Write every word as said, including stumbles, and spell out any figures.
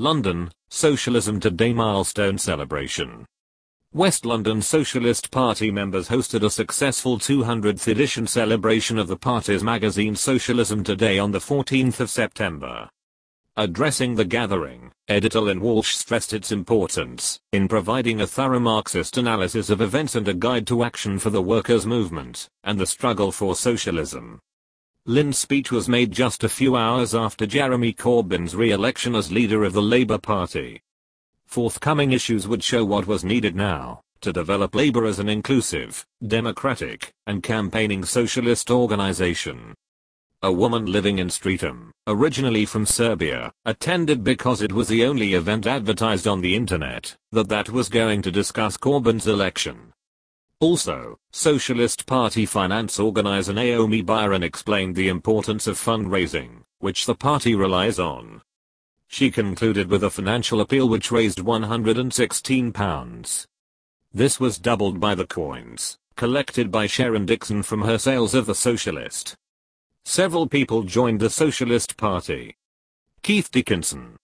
London, Socialism Today milestone celebration. West London Socialist Party members hosted a successful two hundredth edition celebration of the party's magazine Socialism Today on the fourteenth of September. Addressing the gathering, editor Lynn Walsh stressed its importance in providing a thorough Marxist analysis of events and a guide to action for the workers' movement and the struggle for socialism. Lynn's speech was made just a few hours after Jeremy Corbyn's re-election as leader of the Labour Party. Forthcoming issues would show what was needed now to develop Labour as an inclusive, democratic, and campaigning socialist organisation. A woman living in Streatham, originally from Serbia, attended because it was the only event advertised on the internet that that was going to discuss Corbyn's election. Also, Socialist Party finance organizer Naomi Byron explained the importance of fundraising, which the party relies on. She concluded with a financial appeal which raised one hundred sixteen pounds. This was doubled by the coins collected by Sharon Dixon from her sales of The Socialist. Several people joined the Socialist Party. Keith Dickinson,